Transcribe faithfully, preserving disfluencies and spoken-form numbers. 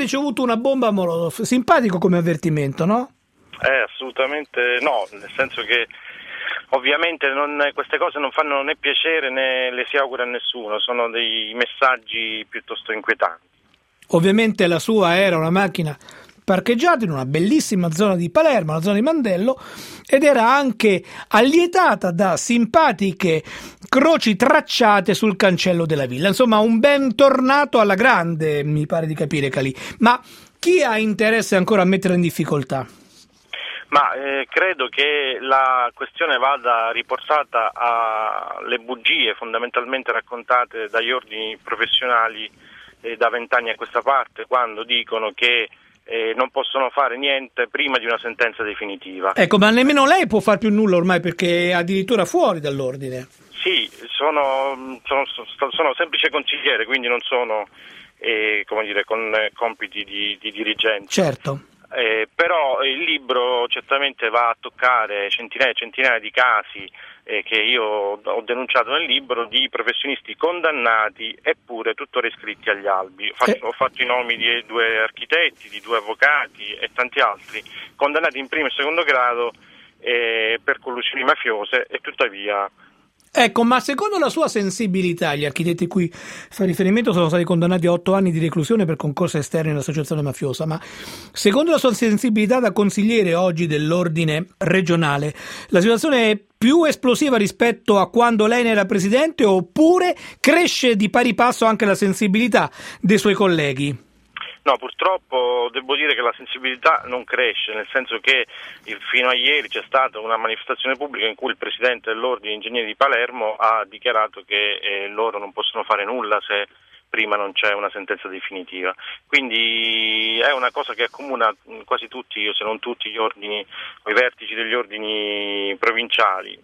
ricevuto una bomba Molotov. Simpatico come avvertimento, no? Eh, assolutamente no, nel senso che ovviamente non, queste cose non fanno né piacere né le si augura a nessuno, sono dei messaggi piuttosto inquietanti. Ovviamente la sua era una macchina parcheggiata in una bellissima zona di Palermo, la zona di Mandello, ed era anche allietata da simpatiche croci tracciate sul cancello della villa. Insomma, un bentornato alla grande, mi pare di capire, Calì. Ma chi ha interesse ancora a mettere in difficoltà? Ma eh, credo che la questione vada riportata alle bugie fondamentalmente raccontate dagli ordini professionali eh, da vent'anni a questa parte, quando dicono che eh, non possono fare niente prima di una sentenza definitiva. Ecco, ma nemmeno lei può far più nulla ormai, perché è addirittura fuori dall'ordine. Sì, sono, sono, sono semplice consigliere, quindi non sono eh, come dire, con compiti di, di dirigenza. Certo. Eh, però il libro certamente va a toccare centinaia e centinaia di casi eh, che io ho denunciato nel libro, di professionisti condannati eppure tuttora iscritti agli albi. Ho fatto, eh. ho fatto i nomi di due architetti, di due avvocati e tanti altri, condannati in primo e secondo grado eh, per collusioni mafiose, e tuttavia... Ecco, ma secondo la sua sensibilità, gli architetti cui fa riferimento sono stati condannati a otto anni di reclusione per concorso esterno in associazione mafiosa, ma secondo la sua sensibilità da consigliere oggi dell'ordine regionale, la situazione è più esplosiva rispetto a quando lei ne era presidente, oppure cresce di pari passo anche la sensibilità dei suoi colleghi? No, purtroppo devo dire che la sensibilità non cresce, nel senso che fino a ieri c'è stata una manifestazione pubblica in cui il presidente dell'Ordine Ingegneri di Palermo ha dichiarato che eh, loro non possono fare nulla se prima non c'è una sentenza definitiva. Quindi è una cosa che accomuna quasi tutti, se non tutti, gli ordini, i vertici degli ordini provinciali.